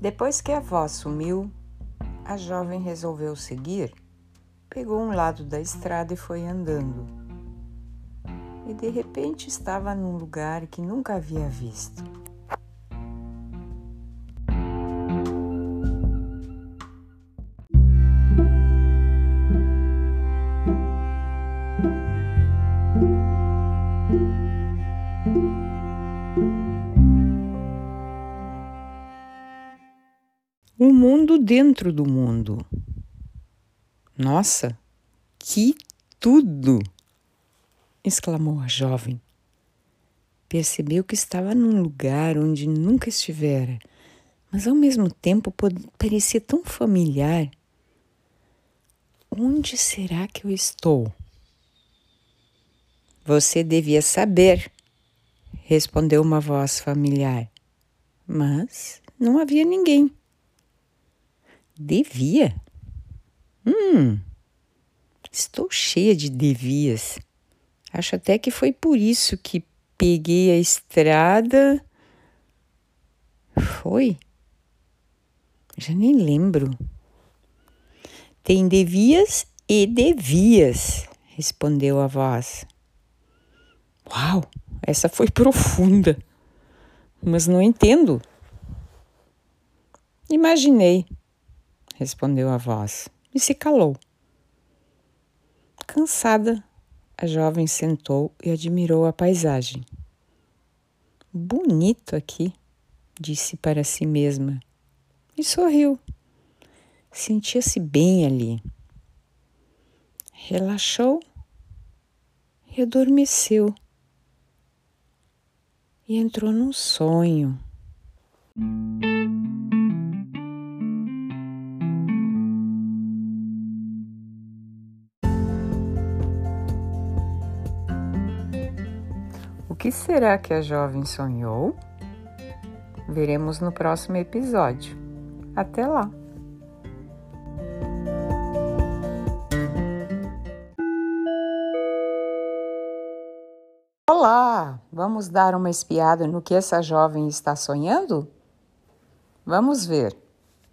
Depois que a voz sumiu, a jovem resolveu seguir, pegou um lado da estrada e foi andando. E de repente estava num lugar que nunca havia visto. Um mundo dentro do mundo. Nossa, que tudo! Exclamou a jovem. Percebeu que estava num lugar onde nunca estivera, mas ao mesmo tempo parecia tão familiar. Onde será que eu estou? Você devia saber, respondeu uma voz familiar, mas não havia ninguém. Devia? Estou cheia de devias. Acho até que foi por isso que peguei a estrada. Foi? Já nem lembro. Tem devias e devias, respondeu a voz. Uau, essa foi profunda, mas não entendo. Imaginei, respondeu a voz e se calou. Cansada, a jovem sentou e admirou a paisagem. Bonito aqui, disse para si mesma e sorriu. Sentia-se bem ali. Relaxou e adormeceu e entrou num sonho. O que será que a jovem sonhou? Veremos no próximo episódio. Até lá! Olá! Vamos dar uma espiada no que essa jovem está sonhando? Vamos ver!